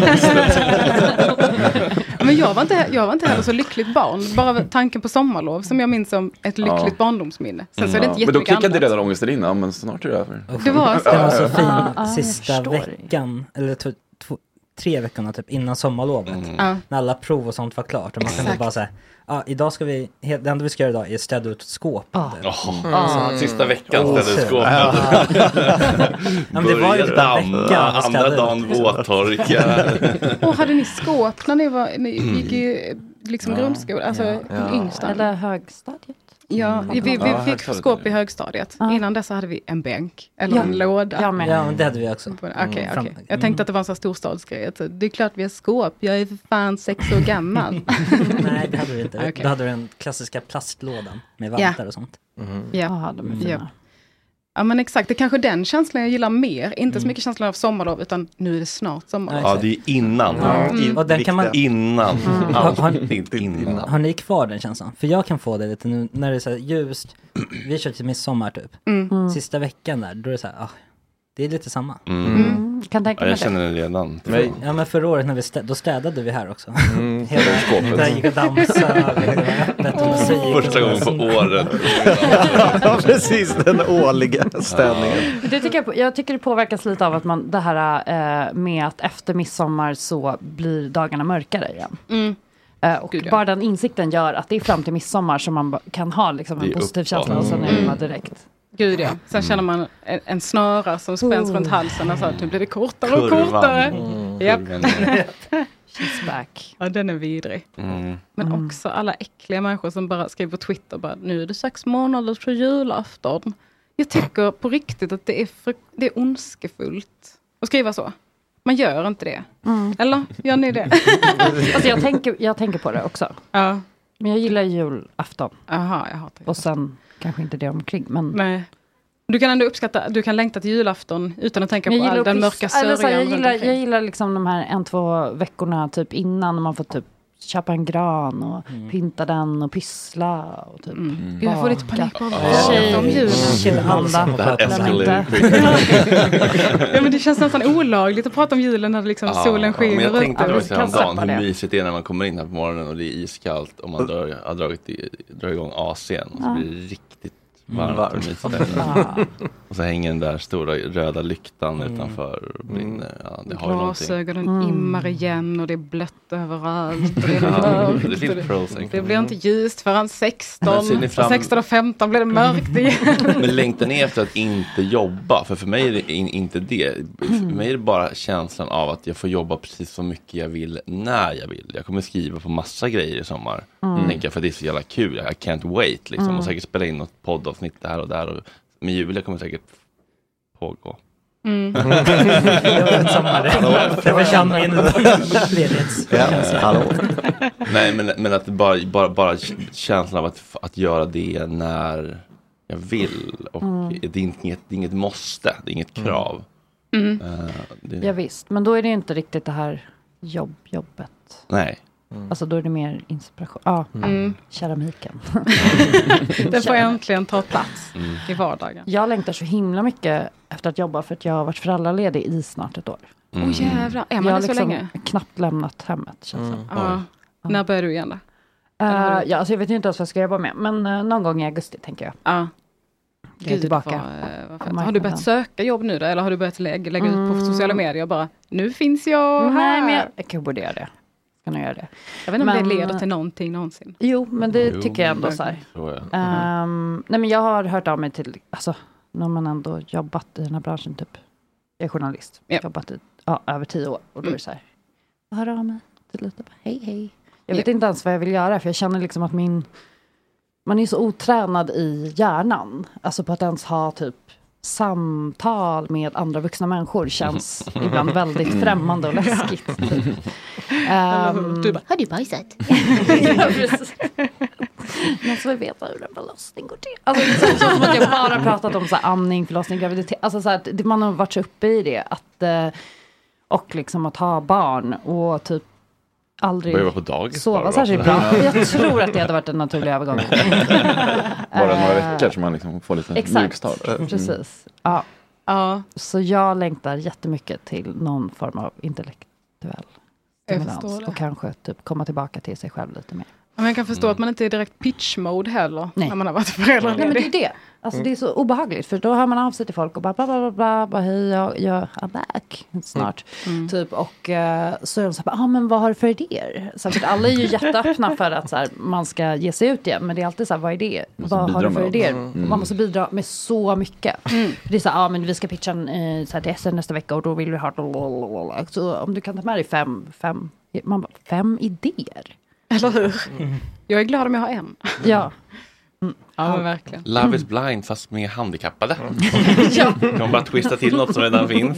Men jag var inte heller så lyckligt barn. Bara tanken på sommarlov som jag minns som ett lyckligt barndomsminne. Sen så är det inte men då kickade det redan ångesten innan, men snart är det över. Det var så fin sista veckan, eller 3 veckorna typ innan sommarlovet. När alla prov och sånt var klart. Och man kunde bara säga, idag ska vi, det enda vi ska göra idag är städa ut skåp. Sista veckan städa ut skåp. Men det var ju veckan. Andra dagen våttorka. Och hade ni skåp när ni gick i liksom grundskola? Alltså yngsta. Eller högstadiet. Ja, vi fick skåp i högstadiet. Innan dess hade vi en bänk eller en låda. Ja, men det hade vi också. Okej. Jag tänkte att det var en sån storstadsgrej. Det är klart vi har skåp. Jag är för fan 6 år gammal. Nej, det hade vi inte. Då hade vi den klassiska plastlådan med vantar och sånt. Ja, de är fina. Ja, men exakt. Det är kanske den känslan jag gillar mer. Inte så mycket känslan av sommarlov, utan nu är det snart sommarlov. Ja, det är innan. Och den kan man... Innan. Har ni kvar den känslan? För jag kan få det lite nu när det är så här ljust. Vi kör till midsommar typ. Sista veckan där, då är det så här, det är lite samma. Kan tänka mig jag känner det redan. Ja, men förra året när då städade vi här också. Hela skåpet. Där gick och dansade. Första gången på året. Ja, precis, den årliga städningen. Jag tycker det påverkas lite av att man, det här med att efter midsommar så blir dagarna mörkare igen. Och bara den insikten gör att det är fram till midsommar som man kan ha liksom en positiv känsla och sen är det bara direkt. Gud ja. Sen känner man en snöra som spänns runt halsen och så nu blir det kortare och kortare. Japp. She's back. Ja, den är vidrig. Men också alla äckliga människor som bara skriver på Twitter bara, nu är det 6 månader för julafton. Jag tycker på riktigt att det är ondskefullt att skriva så. Man gör inte det. Eller? Gör ni det? Alltså jag tänker på det också. Ja. Men jag gillar julafton. Aha, jag hatar det. Och sen kanske inte det omkring. Men... Nej. Du kan ändå uppskatta, du kan längta till julafton utan att tänka på all den mörka sörjan. Jag gillar liksom de här 1-2 veckorna typ innan man får typ köpa en gran och pynta den och pyssla och typ Jag får lite panik av om julen. Ja, men det känns nästan olagligt att prata om julen när liksom solen skiner. Men jag tänkte också häromdagen hur mysigt det är när man kommer in här på morgonen och det är iskallt och man drar igång AC:n och så blir det riktigt varmt och mysigt. Och så hänger den där stora röda lyktan utanför och brinner. Ja, det har glasögonen immar igen och det är blött överallt. Och det är mörkt. Det blir inte ljust förrän 16. 16 och 15 blir det mörkt igen. Men längtar ni efter att inte jobba? För mig är det inte det. För mig är det bara känslan av att jag får jobba precis så mycket jag vill när jag vill. Jag kommer skriva på massa grejer i sommar. Tänker jag, för det är så jävla kul. I can't wait liksom. Och säkert spela in något poddavsnitt där och där. Och med jul kommer säkert pågå. Nej, men att bara känslan av att göra det när jag vill. Och det är inget måste. Det är inget krav. Ja visst, men då är det inte riktigt det här jobbet. Nej. Alltså då är det mer inspiration. Keramiken. Den får äntligen ta plats i vardagen. Jag längtar så himla mycket efter att jobba för att jag har varit föräldraledig i snart ett år. Jävlar, är man det så liksom länge? Knappt lämnat hemmet. Känns När börjar du igen då? Alltså jag vet inte ens vad jag ska jobba med. Men någon gång i augusti tänker jag. Jag är tillbaka. Har du börjat söka jobb nu då? Eller har du börjat lägga ut på sociala medier och bara, nu finns jag här? Nej, men jag kan borde göra det. Göra det. Jag vet inte om det leder till någonting någonsin. Jo, men det tycker jag ändå så här. Nej, men jag har hört av mig till, alltså, när man ändå jobbat i den här branschen typ. Jag är journalist. Jobbat i över 10 år. Och då är det så här, jag hör av mig till lite, hej. Jag vet inte ens vad jag vill göra, för jag känner liksom att man är så otränad i hjärnan. Alltså på att ens ha typ samtal med andra vuxna människor känns ibland väldigt främmande och läskigt. Du bara, har du bajsat? Ja, precis. Men så vill veta hur en förlossning går till. Alltså det är som att jag bara pratat om så här, amning, förlossning, graviditet. Alltså så här, man har varit så uppe i det. Och liksom att ha barn och typ aldrig på dagis, sova särskilt bra. Jag tror att det hade varit en naturlig övergång. Bara några veckor så man liksom får lite mjukstart. Precis. Ja. Så jag längtar jättemycket till någon form av intellektuell stimulans. Och kanske typ komma tillbaka till sig själv lite mer. Men jag kan förstå att man inte är direkt pitch-mode heller. När man har varit föräldraledig. Nej, men det är det. Alltså det är så obehagligt. För då hör man av sig till folk och bara bla bla bla bla. Hej, jag är back snart. Typ, och så är de så här, men vad har du för idéer? Så att alla är ju jätteöppna för att så här, man ska ge sig ut igen. Men det är alltid så här, vad är det? Vad har du för idéer? Man måste bidra med så mycket. Det är så här, men vi ska pitcha så här, till SN nästa vecka och då vill vi ha så om du kan ta med dig 5 idéer. Eller hur? Jag är glad om jag har en. Ja. Ja, verkligen. Love is blind fast med handikappade. Kan man bara twista till något som redan finns.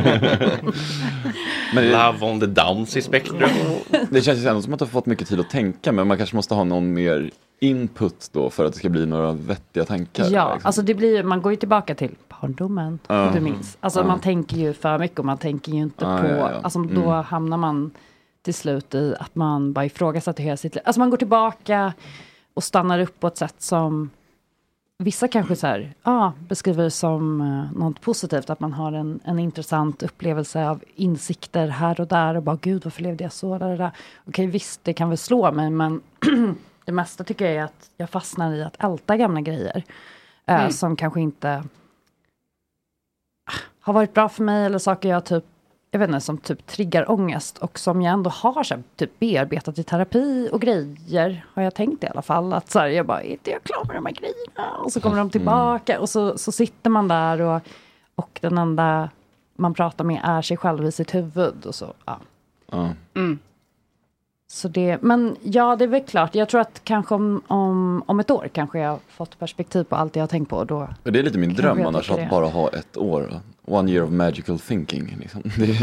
Men Love on the Downs spectrum. Det känns ju ändå som att du har fått mycket tid att tänka, men man kanske måste ha någon mer input då för att det ska bli några vettiga tankar. Ja, liksom. Alltså det blir, man går ju tillbaka till barndomen, du minns. Alltså man tänker ju för mycket och man tänker ju inte på, alltså då hamnar man till slut i att man bara ifrågasätter hela sitt liv. Alltså man går tillbaka och stannar upp på ett sätt som vissa kanske så här, beskriver det som något positivt. Att man har en intressant upplevelse av insikter här och där. Och bara, gud, varför levde jag så? Där. Okej, visst, det kan väl slå mig. Men det mesta tycker jag är att jag fastnar i att älta gamla grejer. Som kanske inte har varit bra för mig. Eller saker jag typ jag vet inte, som typ triggar ångest och som jag ändå har så här, typ bearbetat i terapi och grejer, har jag tänkt i alla fall, att så här, jag bara, inte jag klar med de här grejerna, och så kommer de tillbaka och så sitter man där och den enda man pratar med är sig själv i sitt huvud och så, ja. Så det, men ja, det är väl klart. Jag tror att kanske om ett år kanske jag har fått perspektiv på allt jag har tänkt på. Då det är lite min dröm annars att bara ha ett år. 1 year of magical thinking. Liksom.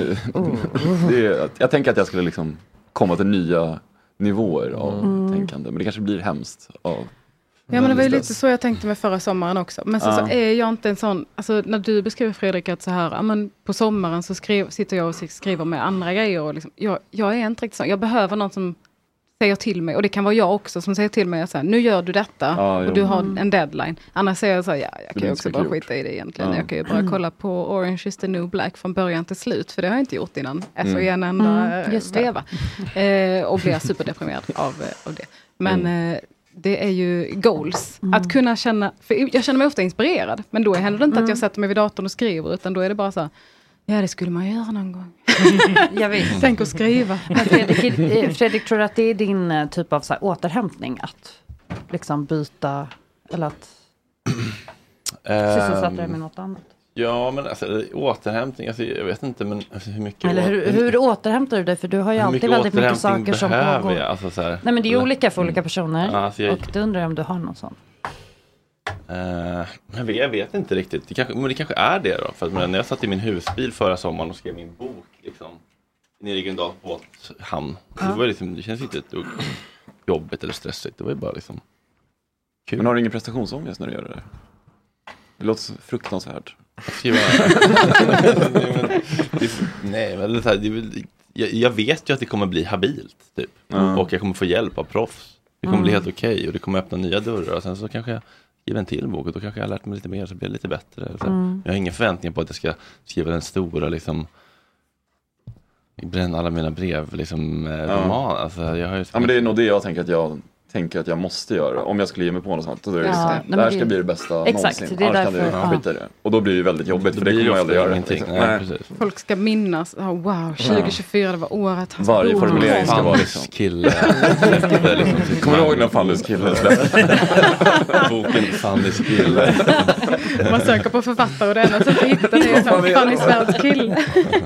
Jag tänker att jag skulle liksom komma till nya nivåer av tänkande. Men det kanske blir hemskt av... Ja, men det var ju lite så jag tänkte med förra sommaren också. Men så är jag inte en sån... Alltså när du beskriver, Fredrik, att så här, men på sommaren så sitter jag och skriver med andra grejer. Och liksom, jag är inte riktigt sån. Jag behöver någon som säger till mig. Och det kan vara jag också som säger till mig så här, nu gör du detta och du har en deadline. Annars säger jag så här, jag kan ju också bara skita i det egentligen. Jag kan ju bara kolla på Orange is the New Black från början till slut. För det har jag inte gjort innan. Alltså i en enda veva. Och blir superdeprimerad av det. Men... det är ju goals. Att kunna känna... För jag känner mig ofta inspirerad. Men då händer det inte att jag sätter mig vid datorn och skriver. Utan då är det bara så här... Ja, det skulle man göra någon gång. Jag vet. Tänk att skriva. Men Fredrik, tror du att det är din typ av så här, återhämtning? Att liksom byta... Eller att sysselsätta dig med något annat? Ja, men alltså, återhämtning, alltså, jag vet inte, men alltså, hur mycket... Eller hur återhämtar du dig? För du har ju alltid väldigt mycket saker som pågår. Alltså, så här, nej, men det är ju olika för olika personer. Ja, alltså, och du undrar om du har någon sån. Jag vet inte riktigt. Men det kanske är det då. För att när jag satt i min husbil förra sommaren och skrev min bok liksom, nere i Gröndals båthamn. Det känns inte ett jobbigt eller stressigt. Det var ju bara liksom kul. Men har du ingen prestationsångest när du gör det där? Det låter fruktansvärt. Nej, men det här, jag vet ju att det kommer bli habilt typ. Och jag kommer få hjälp av proffs. Det kommer bli helt okej och det kommer öppna nya dörrar. Och sen så kanske jag ger en till bok och då kanske jag har lärt mig lite mer så blir det lite bättre. Jag har ingen förväntningar på att jag ska skriva den stora liksom, bränna alla mina brev liksom, roman. Alltså, jag har ju men det är nog det jag tänker att jag måste göra om jag skulle ge mig på något sånt. Då är det det här ska bli det bästa någonsin. Det är därför, kan skita i det. Och då blir det ju väldigt jobbigt för det kommer jag aldrig göra. Nej, folk ska minnas, wow, 2024 det var året. Varje formulering ska vara liksom. Kille. Kommer du ihåg när Fannys kille släppte? Boken Fannys kille. Man söker på författare och det enda sättet att hitta det är som Fannys världs kille.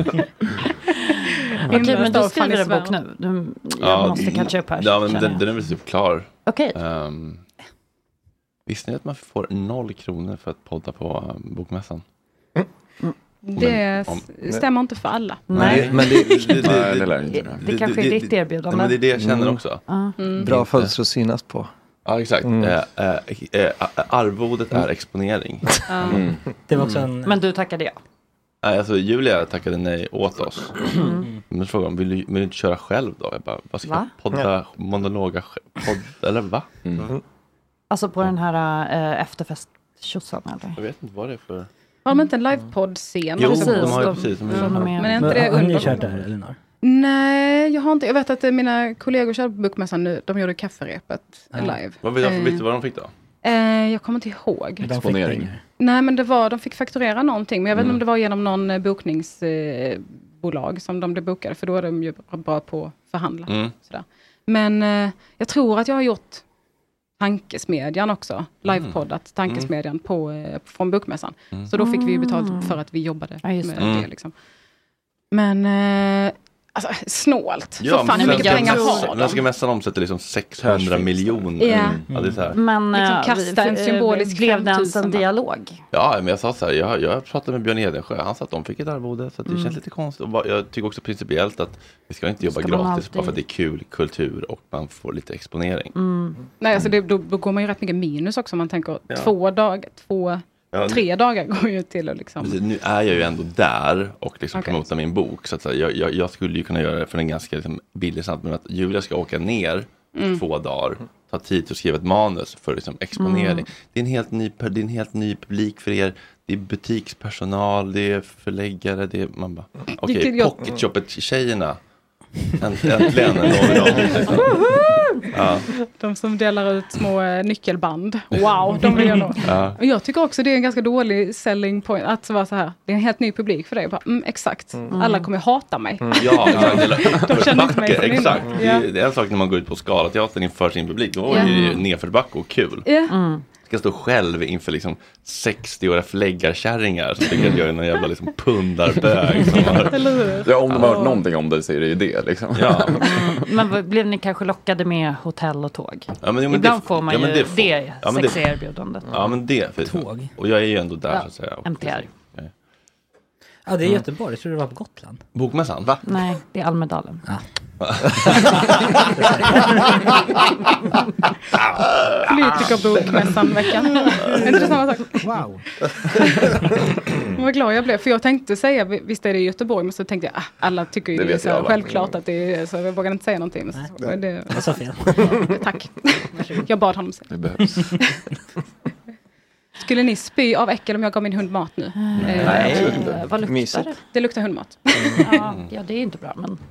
Okej, men du skriver en bok nu. Jag måste catch up här. Ja, men den är väl typ klar. Okej. Visste ni att man får 0 kronor för att podda på bokmässan? Det stämmer inte för alla. Nej, men det kanske är ditt erbjudande. Men det är det jag känner också. Bra fönster att synas på. Ja, exakt. Arvodet är exponering. Det var också en... Men du tackade ja. Nej, alltså Julia tackade nej åt oss. Men frågan, vill du inte köra själv då? Jag bara, vad ska jag podda, monologa, eller va? Alltså på den här efterfest-tjossan eller? Jag vet inte vad det är för... Har de inte en livepodd-scen? Jo, de har ju precis. Men är inte det har ni kört där, Elinor? Nej, jag har inte. Jag vet att mina kollegor körde på bokmässan nu. De gjorde kafferepet live. Vad vet du vad de fick då? Jag kommer inte ihåg. Exponering. Nej, men de fick fakturera någonting. Men jag vet inte om det var genom någon bokningsbolag som de blev bokade. För då är de ju bra på att förhandla. Sådär. Men jag tror att jag har gjort Tankesmedjan också. Livepoddat Tankesmedjan från bokmässan. Så då fick vi ju betalt för att vi jobbade med det. Liksom. Men... alltså, snålt. Ja, för fan, hur mycket pengar har de? Den ska mässan omsätta liksom 600 miljoner. Yeah. Ja, det är så här. Men liksom kasta en symbolisk blev det ens en dialog? Ja, men jag sa så här, jag pratade med Björn Edensjö, han sa att de fick ett arvode, så att det känns lite konstigt. Och jag tycker också principiellt att vi ska inte jobba gratis bara för att det är kul kultur och man får lite exponering. Nej, alltså då går man ju rätt mycket minus också om man tänker 3 dagar går ju till att liksom... Nu är jag ju ändå där och liksom promota min bok. Så att jag skulle ju kunna göra det för en ganska liksom, billig samt. Men att Julia ska åka ner 2 dagar, ta tid att skriva ett manus för liksom, exponering. Det är en helt ny publik för er. Det är butikspersonal, det är förläggare, det är... Man bara, okej, pocketshopet-tjejerna. Äntligen en dag. De som delar ut små nyckelband. Wow, de vill jag nog. Och jag tycker också det är en ganska dålig selling point. Att vara så här, det är en helt ny publik för dig. Bara, exakt, alla kommer hata mig. Ja, de känner inte mig från exakt. Det är en sak när man går ut på Scalateatern inför sin publik. Då är det nedförsbacke och kul. Ska stå själv inför liksom 60-åriga förläggarkärringar som tycker att jag är någon jävla liksom pundarbög. Ja, om de har hört någonting om det så är det ju det. Liksom. Ja. Men blev ni kanske lockade med hotell och tåg? Ja, men ibland får man ju det sexiga erbjudandet. Ja, men det är tåg. Och jag är ju ändå där så att säga. MTR. Ja, det är Göteborg. Jag tror det var på Gotland. Bokmässan, va? Nej, det är Almedalen. Ja. Politikerbokmässan-veckan. Är inte det samma sak? Wow. Vad glad jag blev. För jag tänkte säga, visst är det i Göteborg, men så tänkte jag, alla tycker ju det är så självklart att det är så. Jag vågar inte säga någonting. Men det var så fel. Tack. Jag bad honom säga. Det behövs. Skulle ni spy av äckel om jag gav min hund mat nu? Nej, vad luktar det? Det luktar hundmat. Ja, det är inte bra, men...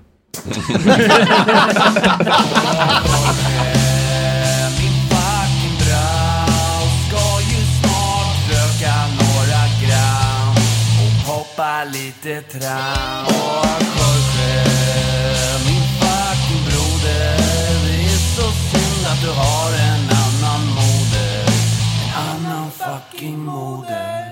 Lite tram och Jorge, min fucking broder. Det är så synd att du har en annan moder. En annan fucking moder.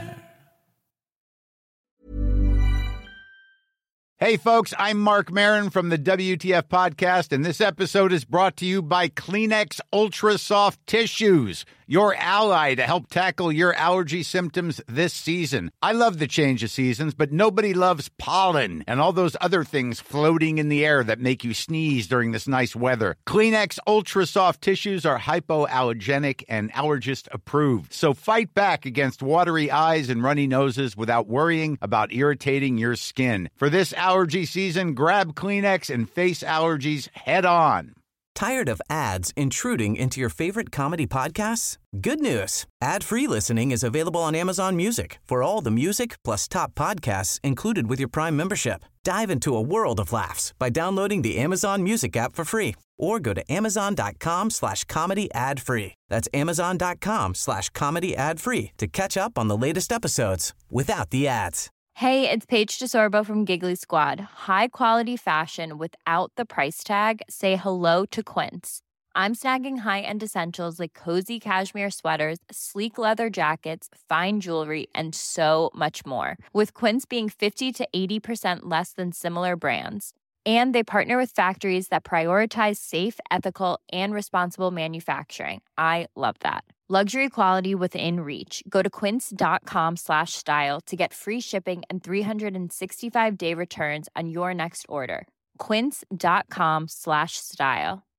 Hey folks, I'm Mark Maron from the WTF podcast, and this episode is brought to you by Kleenex Ultra Soft Tissues, your ally to help tackle your allergy symptoms this season. I love the change of seasons, but nobody loves pollen and all those other things floating in the air that make you sneeze during this nice weather. Kleenex Ultra Soft Tissues are hypoallergenic and allergist approved, so fight back against watery eyes and runny noses without worrying about irritating your skin. For this allergy season, grab Kleenex and face allergies head on. Tired of ads intruding into your favorite comedy podcasts? Good news. Ad-free listening is available on Amazon Music for all the music plus top podcasts included with your Prime membership. Dive into a world of laughs by downloading the Amazon Music app for free or go to amazon.com/comedy ad-free. That's amazon.com/comedy ad-free to catch up on the latest episodes without the ads. Hey, it's Paige DeSorbo from Giggly Squad. High quality fashion without the price tag. Say hello to Quince. I'm snagging high-end essentials like cozy cashmere sweaters, sleek leather jackets, fine jewelry, and so much more. With Quince being 50 to 80% less than similar brands. And they partner with factories that prioritize safe, ethical, and responsible manufacturing. I love that. Luxury quality within reach. Go to quince.com/style to get free shipping and 365-day returns on your next order. Quince.com/style.